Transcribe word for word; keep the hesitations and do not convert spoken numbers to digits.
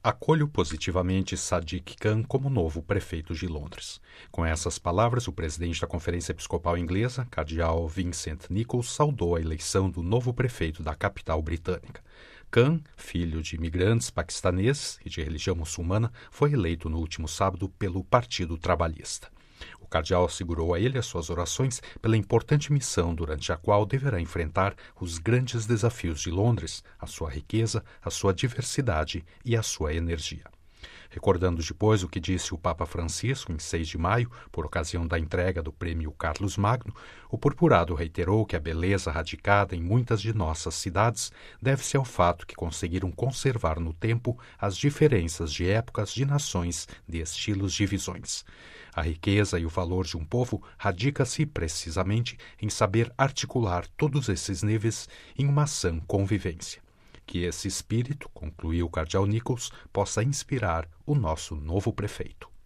Acolho positivamente Sadiq Khan como novo prefeito de Londres. Com essas palavras, o presidente da Conferência Episcopal Inglesa, cardeal Vincent Nichols, saudou a eleição do novo prefeito da capital britânica. Khan, filho de imigrantes paquistaneses e de religião muçulmana, foi eleito no último sábado pelo Partido Trabalhista. O cardeal assegurou a ele as suas orações pela importante missão durante a qual deverá enfrentar os grandes desafios de Londres, a sua riqueza, a sua diversidade e a sua energia. Recordando depois o que disse o Papa Francisco em seis de maio, por ocasião da entrega do Prêmio Carlos Magno, o purpurado reiterou que a beleza radicada em muitas de nossas cidades deve-se ao fato que conseguiram conservar no tempo as diferenças de épocas, de nações, de estilos, de visões. A riqueza e o valor de um povo radica-se precisamente em saber articular todos esses níveis em uma sã convivência. Que esse espírito, concluiu o cardeal Nichols, possa inspirar o nosso novo prefeito.